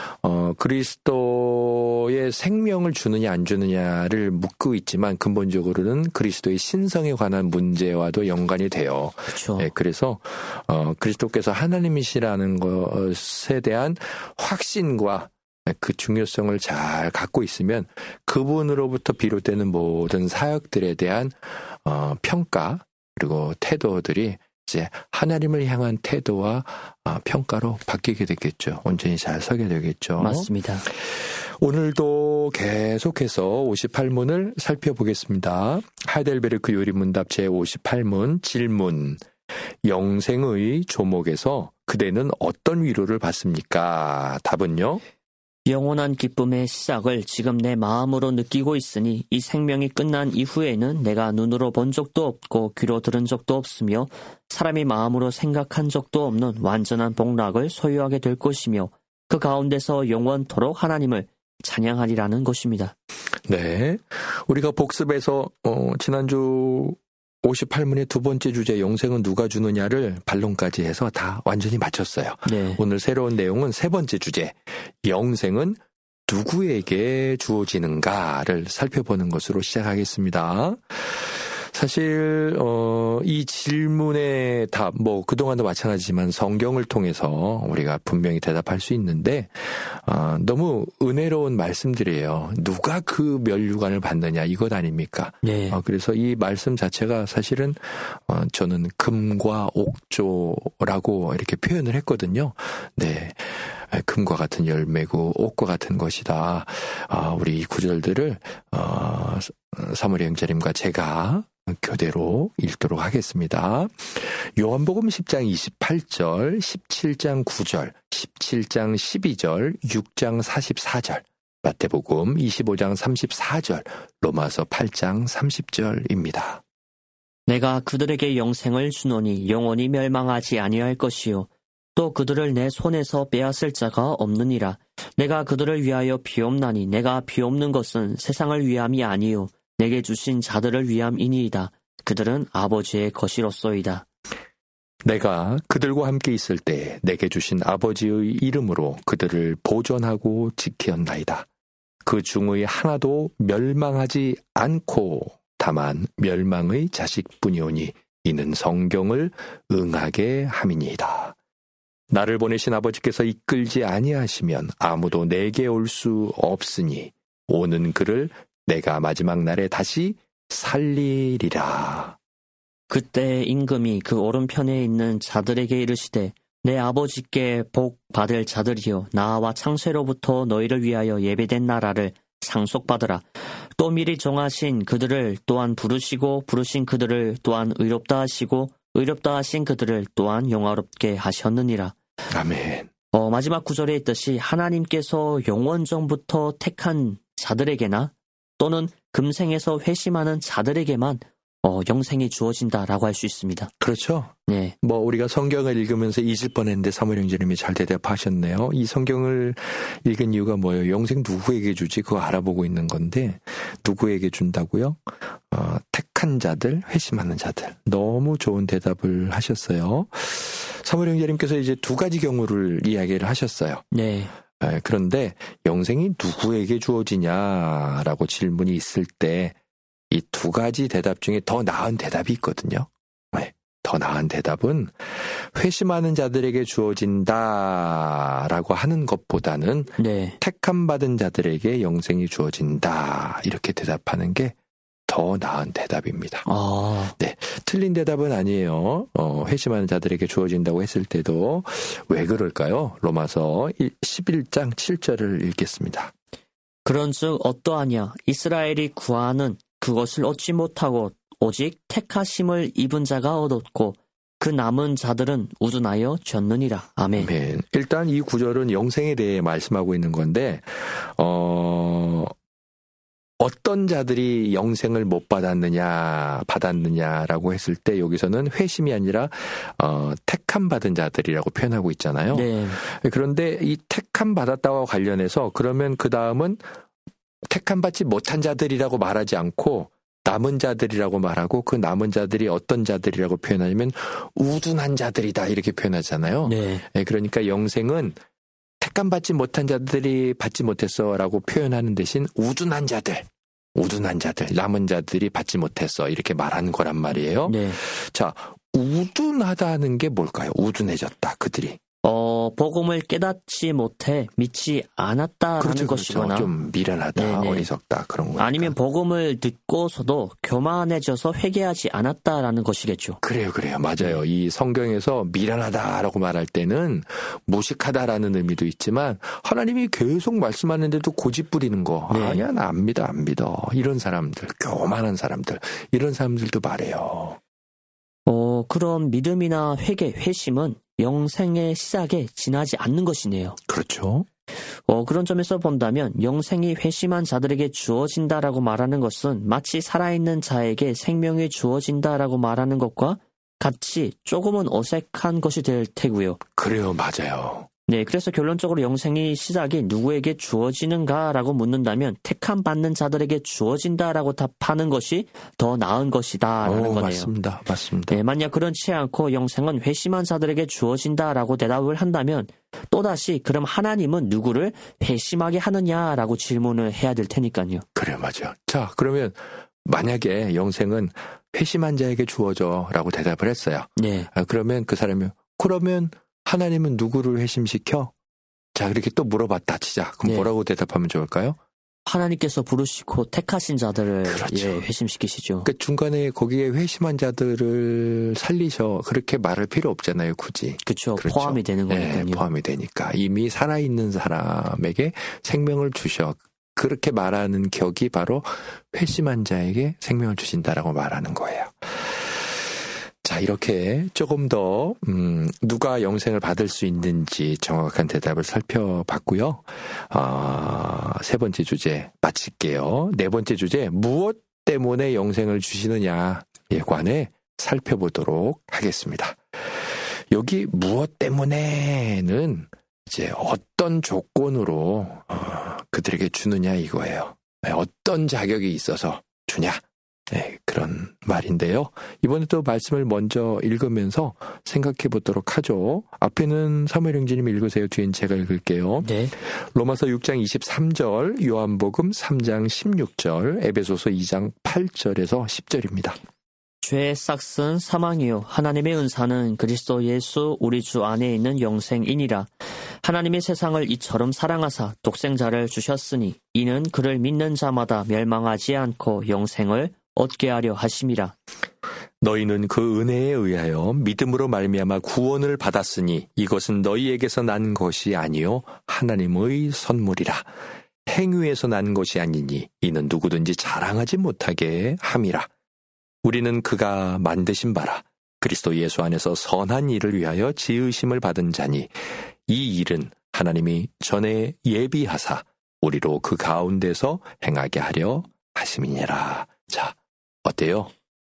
그리스도의 생명을 주느냐 안 주느냐를 묻고 있지만 근본적으로는 그리스도의 신성에 관한 문제와도 연관이 돼요. 그렇죠. 네, 그래서 그리스도께서 하나님이시라는 것에 대한 확신과 그 중요성을 잘 갖고 있으면 그분으로부터 비롯되는 모든 사역들에 대한 평가 그리고 태도들이 이제 하나님을 향한 태도와 평가로 바뀌게 되겠죠. 온전히 잘 서게 되겠죠. 맞습니다. 오늘도 계속해서 58문을 살펴보겠습니다. 하이델베르크 요리문답 제58문 질문. 영생의 조목에서 그대는 어떤 위로를 받습니까? 답은요? 영원한 기쁨의 시작을 지금 내 마음으로 느끼고 있으니 이 생명이 끝난 이후에는 내가 눈으로 본 적도 없고 귀로 들은 적도 없으며 사람이 마음으로 생각한 적도 없는 완전한 복락을 소유하게 될 것이며 그 가운데서 영원토록 하나님을 찬양하리라는 것입니다. 네, 우리가 복습에서 지난주 58문의 두 번째 주제 영생은 누가 주느냐를 반론까지 해서 다 완전히 마쳤어요. 네. 오늘 새로운 내용은 세 번째 주제 영생은 누구에게 주어지는가를 살펴보는 것으로 시작하겠습니다. 사실 이 질문의 답, 그동안도 마찬가지지만 성경을 통해서 우리가 분명히 대답할 수 있는데 너무 은혜로운 말씀들이에요. 누가 그 면류관을 받느냐 이것 아닙니까? 네. 그래서 이 말씀 자체가 사실은 저는 금과 옥조라고 이렇게 표현을 했거든요. 네. 금과 같은 열매고 옥과 같은 것이다. 우리 이 구절들을 사무엘 형제님과 제가 교대로 읽도록 하겠습니다. 요한복음 10장 28절, 17장 9절, 17장 12절, 6장 44절, 마태복음 25장 34절, 로마서 8장 30절입니다. 내가 그들에게 영생을 주노니 영원히 멸망하지 아니할 것이요 또 그들을 내 손에서 빼앗을 자가 없느니라. 내가 그들을 위하여 비옵나니 내가 비옵는 것은 세상을 위함이 아니요 내게 주신 자들을 위함이니이다. 그들은 아버지의 것이로소이다. 내가 그들과 함께 있을 때 내게 주신 아버지의 이름으로 그들을 보존하고 지키었나이다. 그 중의 하나도 멸망하지 않고 다만 멸망의 자식뿐이오니 이는 성경을 응하게 함이니이다. 나를 보내신 아버지께서 이끌지 아니하시면 아무도 내게 올 수 없으니 오는 그를 내가 마지막 날에 다시 살리리라. 그때 임금이 그 오른편에 있는 자들에게 이르시되 내 아버지께 복 받을 자들이여 나와 창세로부터 너희를 위하여 예배된 나라를 상속받으라. 또 미리 정하신 그들을 또한 부르시고 부르신 그들을 또한 의롭다 하시고 의롭다 하신 그들을 또한 영화롭게 하셨느니라. 아멘. 마지막 구절에 있듯이 하나님께서 영원전부터 택한 자들에게나 또는 금생에서 회심하는 자들에게만 영생이 주어진다라고 할 수 있습니다. 그렇죠. 네. 뭐 우리가 성경을 읽으면서 잊을 뻔했는데 사무엘 형제님이 잘 대답하셨네요. 이 성경을 읽은 이유가 뭐예요? 영생 누구에게 주지? 그거 알아보고 있는 건데 누구에게 준다고요? 택한 자들, 회심하는 자들. 너무 좋은 대답을 하셨어요. 사무엘 형제님께서 이제 두 가지 경우를 이야기를 하셨어요. 네. 그런데 영생이 누구에게 주어지냐라고 질문이 있을 때 이 두 가지 대답 중에 더 나은 대답이 있거든요. 네, 더 나은 대답은 회심하는 자들에게 주어진다라고 하는 것보다는 네. 택함 받은 자들에게 영생이 주어진다 이렇게 대답하는 게 더 나은 대답입니다. 네, 틀린 대답은 아니에요. 회심하는 자들에게 주어진다고 했을 때도 왜 그럴까요? 로마서 11장 7절을 읽겠습니다. 그런즉 어떠하냐 이스라엘이 구하는 그것을 얻지 못하고 오직 택하심을 입은 자가 얻었고 그 남은 자들은 우둔하여 졌느니라. 아멘. 아멘. 일단 이 구절은 영생에 대해 말씀하고 있는 건데 어떤 자들이 영생을 못 받았느냐라고 했을 때 여기서는 회심이 아니라 택함 받은 자들이라고 표현하고 있잖아요. 네. 그런데 이 택함 받았다와 관련해서 그러면 그 다음은 택함 받지 못한 자들이라고 말하지 않고 남은 자들이라고 말하고 그 남은 자들이 어떤 자들이라고 표현하냐면 우둔한 자들이다 이렇게 표현하잖아요. 네. 그러니까 영생은 택함 받지 못한 자들이 받지 못했어라고 표현하는 대신 우둔한 자들, 남은 자들이 받지 못했어 이렇게 말하는 거란 말이에요. 네. 자, 우둔하다는 게 뭘까요? 우둔해졌다 그들이. 복음을 깨닫지 못해 믿지 않았다라는 것이거나 좀 미련하다, 네네. 어리석다 그런 거. 아니면 복음을 듣고서도 교만해져서 회개하지 않았다라는 것이겠죠. 그래요. 맞아요. 이 성경에서 미련하다라고 말할 때는 무식하다라는 의미도 있지만 하나님이 계속 말씀하는데도 고집 부리는 거. 네. 아니야, 나 안 믿어. 이런 사람들, 교만한 사람들, 이런 사람들도 말해요. 그런 믿음이나 회심은 영생의 시작에 지나지 않는 것이네요. 그렇죠. 그런 점에서 본다면 영생이 회심한 자들에게 주어진다라고 말하는 것은 마치 살아있는 자에게 생명이 주어진다라고 말하는 것과 같이 조금은 어색한 것이 될 테고요. 그래요, 맞아요. 네, 그래서 결론적으로 영생의 시작이 누구에게 주어지는가라고 묻는다면 택함 받는 자들에게 주어진다라고 답하는 것이 더 나은 것이다라는 거네요. 맞습니다. 네, 만약 그렇지 않고 영생은 회심한 자들에게 주어진다라고 대답을 한다면 또다시 그럼 하나님은 누구를 회심하게 하느냐라고 질문을 해야 될 테니까요. 그래요, 맞아요. 자, 그러면 만약에 영생은 회심한 자에게 주어져라고 대답을 했어요. 네. 그러면 그 사람이 그러면 하나님은 누구를 회심시켜? 자, 그렇게 또 물어봤다 치자. 그럼 네. 뭐라고 대답하면 좋을까요? 하나님께서 부르시고 택하신 자들을 그렇죠. 회심시키시죠. 그러니까 중간에 거기에 회심한 자들을 살리셔. 그렇게 말할 필요 없잖아요, 굳이. 그렇죠. 그렇죠. 포함이 되는 거니까요. 네, 포함이 되니까. 이미 살아있는 사람에게 생명을 주셔. 그렇게 말하는 격이 바로 회심한 자에게 생명을 주신다라고 말하는 거예요. 자, 이렇게 조금 더 누가 영생을 받을 수 있는지 정확한 대답을 살펴봤고요. 세 번째 주제 마칠게요. 네 번째 주제, 무엇 때문에 영생을 주시느냐에 관해 살펴보도록 하겠습니다. 여기 무엇 때문에는 이제 어떤 조건으로 그들에게 주느냐 이거예요. 어떤 자격이 있어서 주냐. 네, 그런 말인데요. 이번에 또 말씀을 먼저 읽으면서 생각해 보도록 하죠. 앞에는 사무엘 형제님이 읽으세요. 뒤엔 제가 읽을게요. 네. 로마서 6장 23절, 요한복음 3장 16절, 에베소서 2장 8절에서 10절입니다. 죄의 싹은 사망이요 하나님의 은사는 그리스도 예수 우리 주 안에 있는 영생이니라. 하나님의 세상을 이처럼 사랑하사 독생자를 주셨으니 이는 그를 믿는 자마다 멸망하지 않고 영생을 얻게 하려 하심이라. 너희는 그 은혜에 의하여 믿음으로 말미암아 구원을 받았으니 이것은 너희에게서 난 것이 아니요 하나님의 선물이라. 행위에서 난 것이 아니니 이는 누구든지 자랑하지 못하게 함이라. 우리는 그가 만드신 바라 그리스도 예수 안에서 선한 일을 위하여 지으심을 받은 자니 이 일은 하나님이 전에 예비하사 우리로 그 가운데서 행하게 하려 하심이니라. 자, 어때요?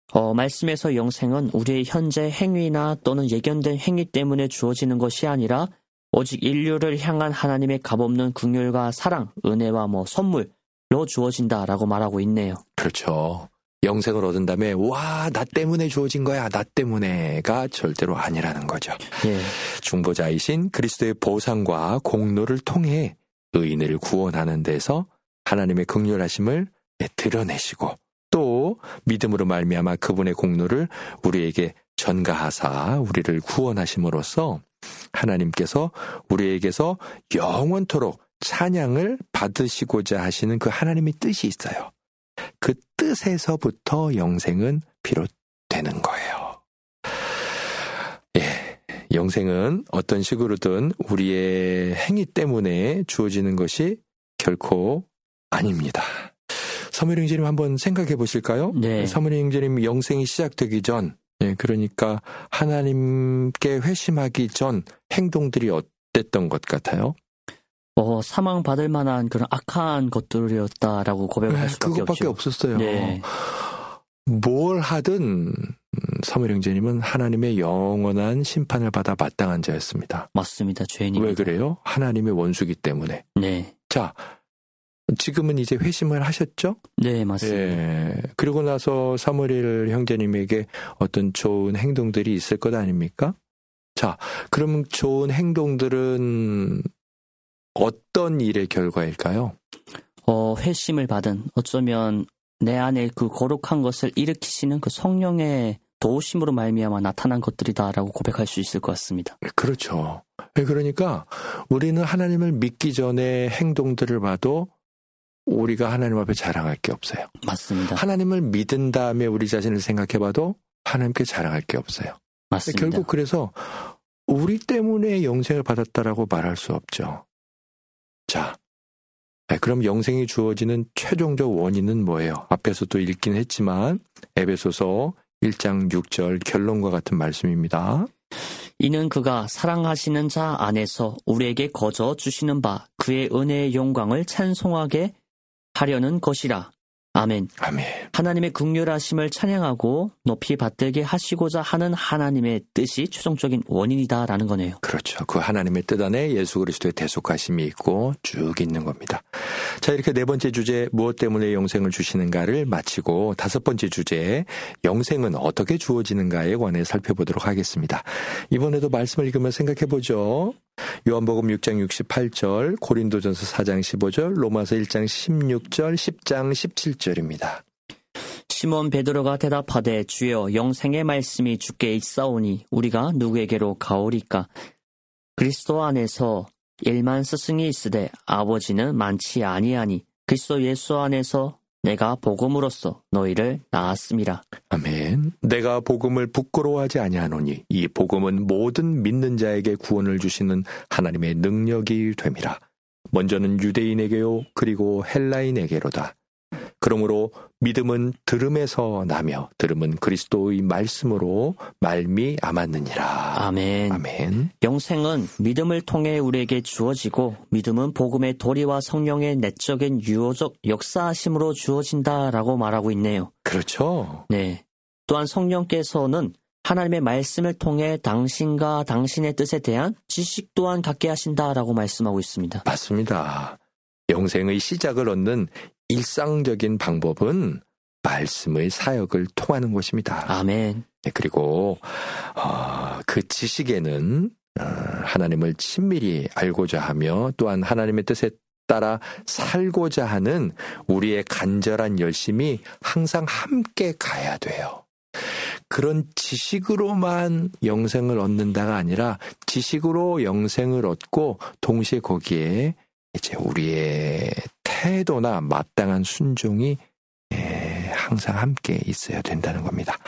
말씀에서 영생은 우리의 현재 행위나 또는 예견된 행위 때문에 주어지는 것이 아니라 오직 인류를 향한 하나님의 값없는 긍휼과 사랑, 은혜와 선물로 주어진다라고 말하고 있네요. 그렇죠. 영생을 얻은 다음에 와, 나 때문에 주어진 거야. 나 때문에가 절대로 아니라는 거죠. 예. 중보자이신 그리스도의 보상과 공로를 통해 의인을 구원하는 데서 하나님의 긍휼하심을 드러내시고 또 믿음으로 말미암아 그분의 공로를 우리에게 전가하사 우리를 구원하심으로써 하나님께서 우리에게서 영원토록 찬양을 받으시고자 하시는 그 하나님의 뜻이 있어요. 그 뜻에서부터 영생은 비롯되는 거예요. 예, 영생은 어떤 식으로든 우리의 행위 때문에 주어지는 것이 결코 아닙니다. 사무엘 형제님 한번 생각해 보실까요? 네. 사무엘 형제님 영생이 시작되기 전, 그러니까 하나님께 회심하기 전 행동들이 어땠던 것 같아요? 사망받을 만한 그런 악한 것들이었다라고 고백을 할 수밖에 그것밖에 없죠. 없었어요. 네. 뭘 하든 사무엘 형제님은 하나님의 영원한 심판을 받아 마땅한 자였습니다. 맞습니다. 죄인입니다. 왜 그래요? 하나님의 원수기 때문에. 네. 자, 지금은 이제 회심을 하셨죠? 네, 맞습니다. 예. 그리고 나서 사무엘 형제님에게 어떤 좋은 행동들이 있을 것 아닙니까? 자, 그럼 좋은 행동들은 어떤 일의 결과일까요? 회심을 받은 어쩌면 내 안에 그 거룩한 것을 일으키시는 그 성령의 도우심으로 말미암아 나타난 것들이다라고 고백할 수 있을 것 같습니다. 그렇죠. 그러니까 우리는 하나님을 믿기 전에 행동들을 봐도 우리가 하나님 앞에 자랑할 게 없어요. 맞습니다. 하나님을 믿은 다음에 우리 자신을 생각해봐도 하나님께 자랑할 게 없어요. 맞습니다. 결국 그래서 우리 때문에 영생을 받았다라고 말할 수 없죠. 자, 그럼 영생이 주어지는 최종적 원인은 뭐예요? 앞에서도 읽긴 했지만 에베소서 1장 6절 결론과 같은 말씀입니다. 이는 그가 사랑하시는 자 안에서 우리에게 거저 주시는 바 그의 은혜의 영광을 찬송하게 하려는 것이라. 아멘. 아멘. 하나님의 긍휼하심을 찬양하고 높이 받들게 하시고자 하는 하나님의 뜻이 최종적인 원인이다라는 거네요. 그렇죠. 그 하나님의 뜻 안에 예수 그리스도의 대속하심이 있고 쭉 있는 겁니다. 자, 이렇게 네 번째 주제 무엇 때문에 영생을 주시는가를 마치고 다섯 번째 주제 영생은 어떻게 주어지는가에 관해 살펴보도록 하겠습니다. 이번에도 말씀을 읽으며 생각해보죠. 요한복음 6장 68절, 고린도전서 4장 15절, 로마서 1장 16절, 10장 17절입니다. 시몬 베드로가 대답하되 주여 영생의 말씀이 주께 있사오니 우리가 누구에게로 가오리까? 그리스도 안에서 1만 스승이 있으되 아버지는 많지 아니하니 그리스도 예수 안에서 내가 복음으로써 너희를 낳았음이라. 아멘. 내가 복음을 부끄러워하지 아니하노니 이 복음은 모든 믿는 자에게 구원을 주시는 하나님의 능력이 됨이라. 먼저는 유대인에게요 그리고 헬라인에게로다. 그러므로 믿음은 들음에서 나며 들음은 그리스도의 말씀으로 말미암았느니라. 아멘. 아멘. 영생은 믿음을 통해 우리에게 주어지고 믿음은 복음의 도리와 성령의 내적인 유효적 역사하심으로 주어진다라고 말하고 있네요. 그렇죠. 네. 또한 성령께서는 하나님의 말씀을 통해 당신과 당신의 뜻에 대한 지식 또한 갖게 하신다라고 말씀하고 있습니다. 맞습니다. 영생의 시작을 얻는 일상적인 방법은 말씀의 사역을 통하는 것입니다. 아멘. 네, 그리고 그 지식에는 하나님을 친밀히 알고자 하며 또한 하나님의 뜻에 따라 살고자 하는 우리의 간절한 열심이 항상 함께 가야 돼요. 그런 지식으로만 영생을 얻는다가 아니라 지식으로 영생을 얻고 동시에 거기에 이제 우리의 태도나 마땅한 순종이 항상 함께 있어야 된다는 겁니다.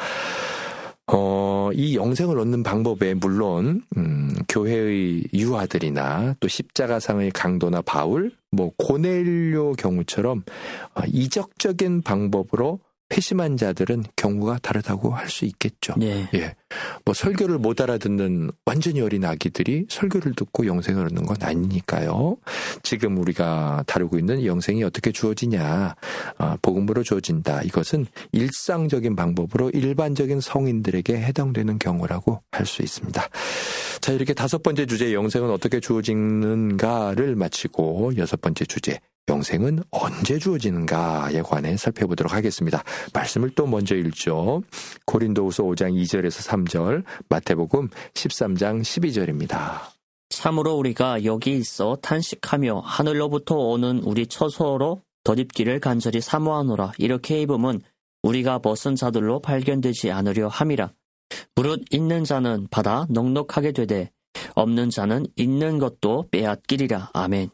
이 영생을 얻는 방법에 물론 교회의 유아들이나 또 십자가상의 강도나 바울, 고넬료 경우처럼 이적적인 방법으로 회심한 자들은 경우가 다르다고 할 수 있겠죠. 네. 예. 뭐 설교를 못 알아듣는 완전히 어린 아기들이 설교를 듣고 영생을 얻는 건 아니니까요. 지금 우리가 다루고 있는 영생이 어떻게 주어지냐, 복음으로 주어진다. 이것은 일상적인 방법으로 일반적인 성인들에게 해당되는 경우라고 할 수 있습니다. 자, 이렇게 5번째 주제 영생은 어떻게 주어지는가를 마치고 6번째 주제 영생은 언제 주어지는가에 관해 살펴보도록 하겠습니다. 말씀을 또 먼저 읽죠. 고린도후서 5장 2절에서 3절, 마태복음 13장 12절입니다. 참으로 우리가 여기 있어 탄식하며 하늘로부터 오는 우리 처소로 덧입기를 간절히 사모하노라. 이렇게 입으면 우리가 벗은 자들로 발견되지 않으려 함이라. 무릇 있는 자는 받아 넉넉하게 되되 없는 자는 있는 것도 빼앗기리라. 아멘.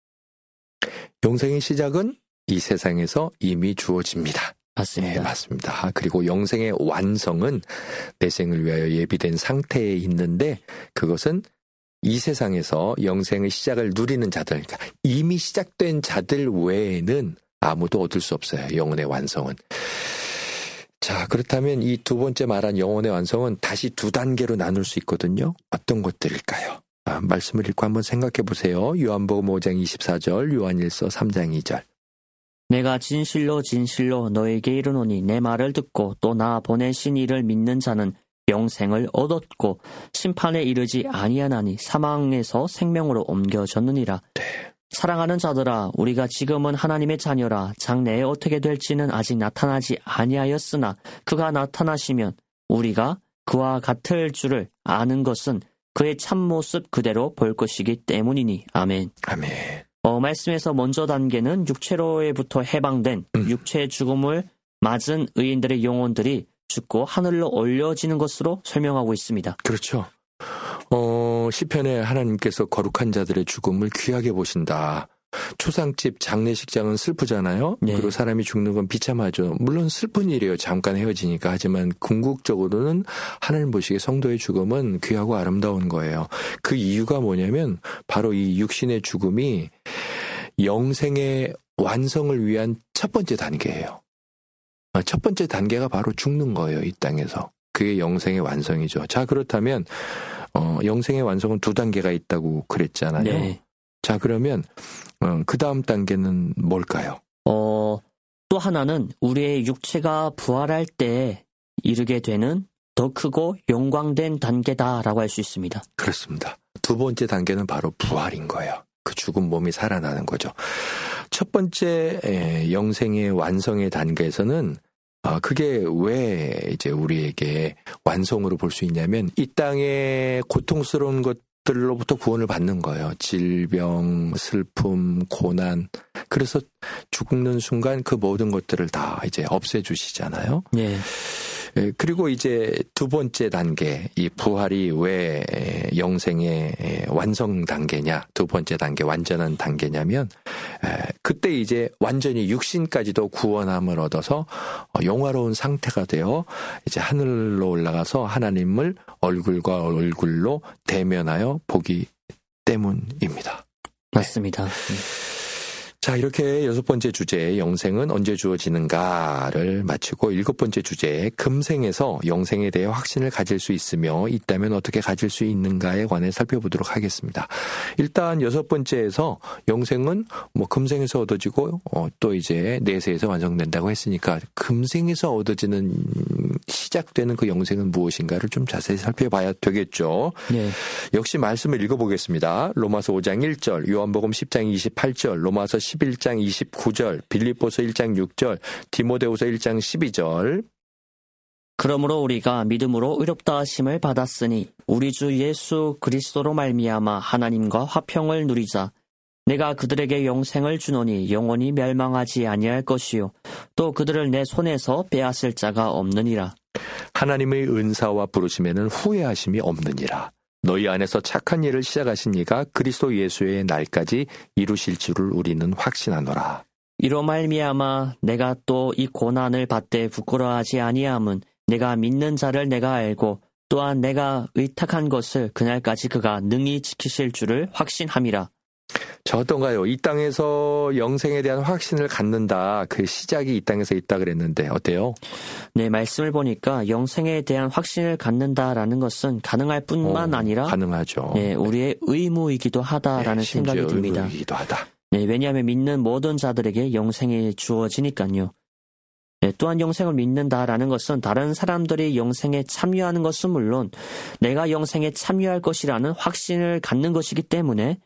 영생의 시작은 이 세상에서 이미 주어집니다. 맞습니다. 네, 맞습니다. 그리고 영생의 완성은 내생을 위하여 예비된 상태에 있는데 그것은 이 세상에서 영생의 시작을 누리는 자들, 그러니까 이미 시작된 자들 외에는 아무도 얻을 수 없어요. 영혼의 완성은. 자, 그렇다면 이 두 번째 말한 영혼의 완성은 다시 2단계로 나눌 수 있거든요. 어떤 것들일까요? 말씀을 읽고 한번 생각해 보세요. 요한복음 5장 24절, 요한일서 3장 2절. 내가 진실로 진실로 너에게 이르노니 내 말을 듣고 또 나 보내신 이를 믿는 자는 영생을 얻었고 심판에 이르지 아니하나니 사망에서 생명으로 옮겨졌느니라. 네. 사랑하는 자들아, 우리가 지금은 하나님의 자녀라. 장래에 어떻게 될지는 아직 나타나지 아니하였으나 그가 나타나시면 우리가 그와 같을 줄을 아는 것은 그의 참모습 그대로 볼 것이기 때문이니. 아멘. 아멘. 말씀에서 먼저 단계는 육체로부터 해방된 육체의 죽음을 맞은 의인들의 영혼들이 죽고 하늘로 올려지는 것으로 설명하고 있습니다. 그렇죠. 시편에 하나님께서 거룩한 자들의 죽음을 귀하게 보신다. 초상집 장례식장은 슬프잖아요. 네. 그리고 사람이 죽는 건 비참하죠. 물론 슬픈 일이에요. 잠깐 헤어지니까. 하지만 궁극적으로는 하나님 보시기에 성도의 죽음은 귀하고 아름다운 거예요. 그 이유가 뭐냐면 바로 이 육신의 죽음이 영생의 완성을 위한 첫 번째 단계예요. 첫 번째 단계가 바로 죽는 거예요. 이 땅에서. 그게 영생의 완성이죠. 자, 그렇다면 영생의 완성은 2단계가 있다고 그랬잖아요. 네. 자, 그러면 그 다음 단계는 뭘까요? 또 하나는 우리의 육체가 부활할 때 이르게 되는 더 크고 영광된 단계다라고 할 수 있습니다. 그렇습니다. 2번째 단계는 바로 부활인 거예요. 그 죽은 몸이 살아나는 거죠. 첫 번째 영생의 완성의 단계에서는 그게 왜 이제 우리에게 완성으로 볼 수 있냐면 이 땅의 고통스러운 것들로부터 구원을 받는 거예요. 질병, 슬픔, 고난. 그래서 죽는 순간 그 모든 것들을 다 이제 없애주시잖아요. 네. 그리고 이제 2번째 단계, 이 부활이 왜 영생의 완성 단계냐, 2번째 단계, 완전한 단계냐면, 그때 이제 완전히 육신까지도 구원함을 얻어서 영화로운 상태가 되어 이제 하늘로 올라가서 하나님을 얼굴과 얼굴로 대면하여 보기 때문입니다. 맞습니다. 자, 이렇게 6번째 주제 영생은 언제 주어지는가를 마치고 7번째 주제 금생에서 영생에 대해 확신을 가질 수 있으며 있다면 어떻게 가질 수 있는가에 관해 살펴보도록 하겠습니다. 일단 6번째에서 영생은 뭐 금생에서 얻어지고 또 이제 내세에서 완성된다고 했으니까 금생에서 얻어지는 시작되는 그 영생은 무엇인가를 좀 자세히 살펴봐야 되겠죠. 네. 역시 말씀을 읽어보겠습니다. 로마서 5장 1절, 요한복음 10장 28절, 로마서 11장 29절, 빌립보서 1장 6절, 디모데후서 1장 12절. 그러므로 우리가 믿음으로 의롭다 하심을 받았으니 우리 주 예수 그리스도로 말미암아 하나님과 화평을 누리자. 내가 그들에게 영생을 주노니 영원히 멸망하지 아니할 것이요 또 그들을 내 손에서 빼앗을 자가 없느니라. 하나님의 은사와 부르심에는 후회하심이 없느니라. 너희 안에서 착한 일을 시작하신 이가 그리스도 예수의 날까지 이루실 줄을 우리는 확신하노라. 이로 말미암아 내가 또 이 고난을 받되 부끄러워하지 아니함은 내가 믿는 자를 내가 알고 또한 내가 의탁한 것을 그날까지 그가 능히 지키실 줄을 확신함이라. 저 어떤가요? 이 땅에서 영생에 대한 확신을 갖는다. 그 시작이 이 땅에서 있다 그랬는데 어때요? 네, 말씀을 보니까 영생에 대한 확신을 갖는다라는 것은 가능할 뿐만 아니라 가능하죠. 네, 우리의 의무이기도 하다라는 생각이 듭니다. 의무이기도 하다. 네, 왜냐하면 믿는 모든 자들에게 영생이 주어지니까요. 네, 또한 영생을 믿는다라는 것은 다른 사람들이 영생에 참여하는 것은 물론 내가 영생에 참여할 것이라는 확신을 갖는 것이기 때문에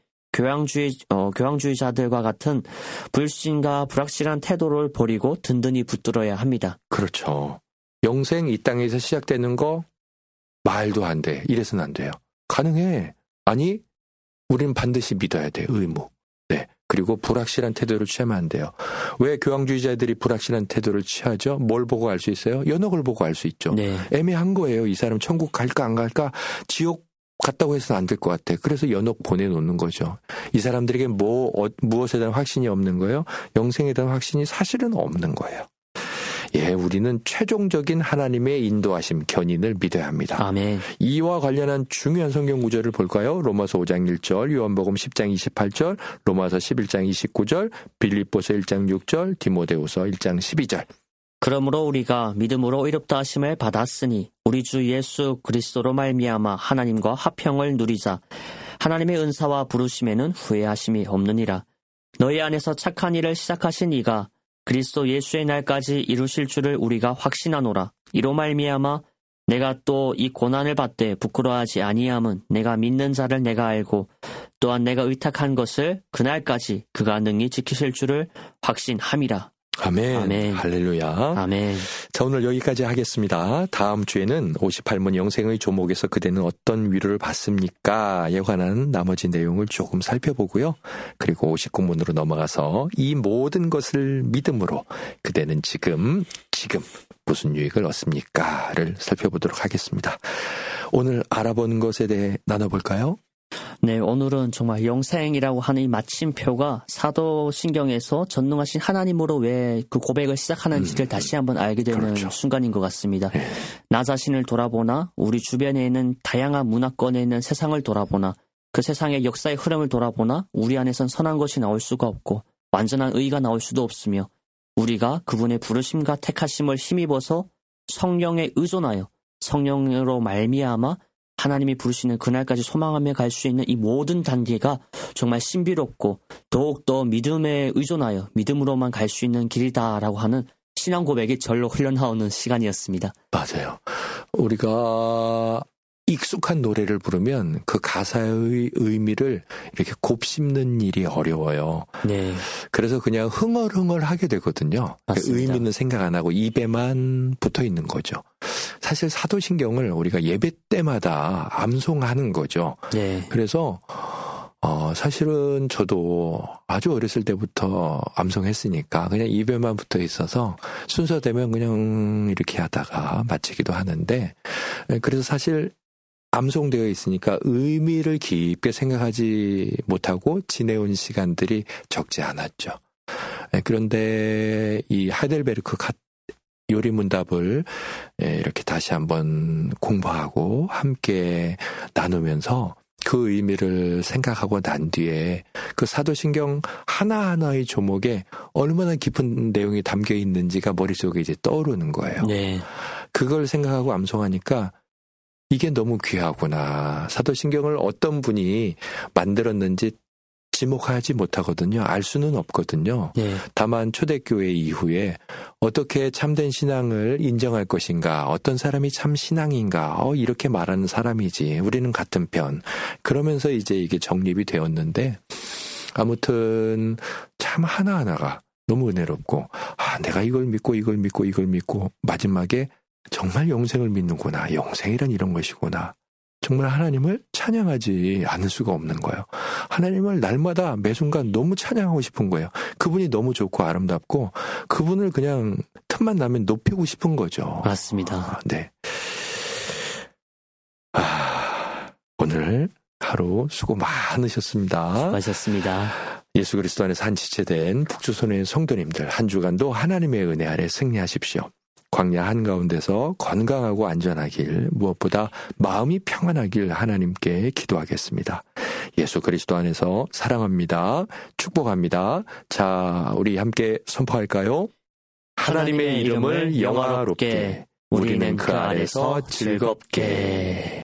교황주의자들과 같은 불신과 불확실한 태도를 버리고 든든히 붙들어야 합니다. 그렇죠. 영생 이 땅에서 시작되는 거 말도 안 돼. 이래서는 안 돼요. 가능해. 아니, 우리는 반드시 믿어야 돼. 의무. 네. 그리고 불확실한 태도를 취하면 안 돼요. 왜 교황주의자들이 불확실한 태도를 취하죠? 뭘 보고 알 수 있어요? 연옥을 보고 알 수 있죠. 네. 애매한 거예요. 이 사람 천국 갈까 안 갈까? 지옥 갔다고 해서는 안 될 것 같아. 그래서 연옥 보내놓는 거죠. 이 사람들에게 무엇에 대한 확신이 없는 거예요? 영생에 대한 확신이 사실은 없는 거예요. 예, 우리는 최종적인 하나님의 인도하심, 견인을 믿어야 합니다. 아멘. 이와 관련한 중요한 성경 구절을 볼까요? 로마서 5장 1절, 요한복음 10장 28절, 로마서 11장 29절, 빌립보서 1장 6절, 디모데후서 1장 12절. 그러므로 우리가 믿음으로 의롭다 하심을 받았으니 우리 주 예수 그리스도로 말미암아 하나님과 화평을 누리자. 하나님의 은사와 부르심에는 후회하심이 없느니라. 너희 안에서 착한 일을 시작하신 이가 그리스도 예수의 날까지 이루실 줄을 우리가 확신하노라. 이로 말미암아 내가 또 이 고난을 받되 부끄러워하지 아니함은 내가 믿는 자를 내가 알고 또한 내가 의탁한 것을 그날까지 그가 능히 지키실 줄을 확신함이라. 아멘. 아멘. 할렐루야. 아멘. 자, 오늘 여기까지 하겠습니다. 다음 주에는 58문 영생의 조목에서 그대는 어떤 위로를 받습니까?에 관한 나머지 내용을 조금 살펴보고요. 그리고 59문으로 넘어가서 이 모든 것을 믿음으로 그대는 지금 무슨 유익을 얻습니까?를 살펴보도록 하겠습니다. 오늘 알아본 것에 대해 나눠볼까요? 네, 오늘은 정말 영생이라고 하는 이 마침표가 사도신경에서 전능하신 하나님으로 왜 그 고백을 시작하는지를 다시 한번 알게 되는 그렇죠. 순간인 것 같습니다. 네. 나 자신을 돌아보나 우리 주변에 있는 다양한 문화권에 있는 세상을 돌아보나 그 세상의 역사의 흐름을 돌아보나 우리 안에선 선한 것이 나올 수가 없고 완전한 의가 나올 수도 없으며 우리가 그분의 부르심과 택하심을 힘입어서 성령에 의존하여 성령으로 말미암아 하나님이 부르시는 그날까지 소망하며 갈 수 있는 이 모든 단계가 정말 신비롭고 더욱더 믿음에 의존하여 믿음으로만 갈 수 있는 길이다라고 하는 신앙 고백이 절로 흘러나오는 시간이었습니다. 맞아요. 우리가 익숙한 노래를 부르면 그 가사의 의미를 이렇게 곱씹는 일이 어려워요. 네. 그래서 그냥 흥얼흥얼 하게 되거든요. 맞습니다. 의미는 생각 안 하고 입에만 붙어 있는 거죠. 사실 사도신경을 우리가 예배 때마다 암송하는 거죠. 네. 그래서 사실은 저도 아주 어렸을 때부터 암송했으니까 그냥 입에만 붙어 있어서 순서되면 그냥 이렇게 하다가 마치기도 하는데, 그래서 사실 암송되어 있으니까 의미를 깊게 생각하지 못하고 지내온 시간들이 적지 않았죠. 그런데 이 하이델베르크 요리문답을 이렇게 다시 한번 공부하고 함께 나누면서 그 의미를 생각하고 난 뒤에 그 사도신경 하나하나의 조목에 얼마나 깊은 내용이 담겨 있는지가 머릿속에 이제 떠오르는 거예요. 네. 그걸 생각하고 암송하니까 이게 너무 귀하구나. 사도신경을 어떤 분이 만들었는지 지목하지 못하거든요. 알 수는 없거든요. 네. 다만 초대교회 이후에 어떻게 참된 신앙을 인정할 것인가, 어떤 사람이 참 신앙인가, 이렇게 말하는 사람이지, 우리는 같은 편. 그러면서 이제 이게 정립이 되었는데, 아무튼 참 하나하나가 너무 은혜롭고, 내가 이걸 믿고 마지막에 정말 영생을 믿는구나. 영생이란 이런 것이구나. 정말 하나님을 찬양하지 않을 수가 없는 거예요. 하나님을 날마다 매 순간 너무 찬양하고 싶은 거예요. 그분이 너무 좋고 아름답고 그분을 그냥 틈만 나면 높이고 싶은 거죠. 맞습니다. 네. 오늘 하루 수고 많으셨습니다. 수고하셨습니다. 예수 그리스도 안에서 한 지체된 북주소년의 성도님들 한 주간도 하나님의 은혜 아래 승리하십시오. 광야 한가운데서 건강하고 안전하길, 무엇보다 마음이 평안하길 하나님께 기도하겠습니다. 예수 그리스도 안에서 사랑합니다. 축복합니다. 자, 우리 함께 선포할까요? 하나님의 이름을 영화롭게, 우리는 그 안에서 즐겁게.